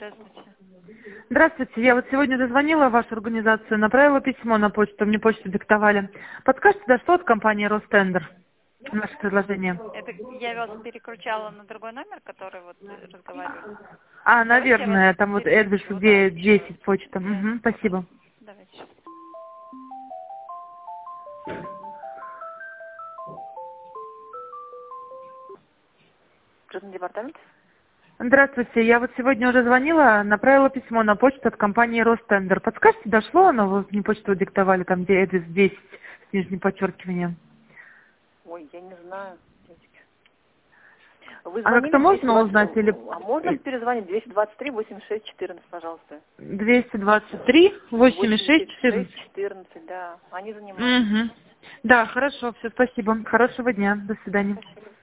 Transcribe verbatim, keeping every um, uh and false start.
Здравствуйте. Здравствуйте, я вот сегодня дозвонила в вашу организацию, направила письмо на почту, мне почту диктовали. Подскажите, дошло от компании Ростендер наше предложение? Это я вас переключала на другой номер, который вот э, разговаривали. А, Давайте я вас наверное, там вот адрес, переключу, да, где еще раз. десять почта. Я... Угу, спасибо. Давайте сейчас. Красный департамент. Здравствуйте, я вот сегодня уже звонила, направила письмо на почту от компании Ростендер. Подскажите, дошло оно? Вы мне почту диктовали, там где адрес десять с нижним подчеркиванием. Ой, я не знаю. Вы А как-то звонили двести можно двадцать... узнать или... А можно перезвонить двести двадцать три восемьдесят шесть четырнадцать, пожалуйста? двести двадцать три восемьдесят шесть восемьдесят шесть четырнадцать. четырнадцать, да. Они занимаются. Угу. Да, хорошо, все, спасибо. Хорошего дня. До свидания. Спасибо.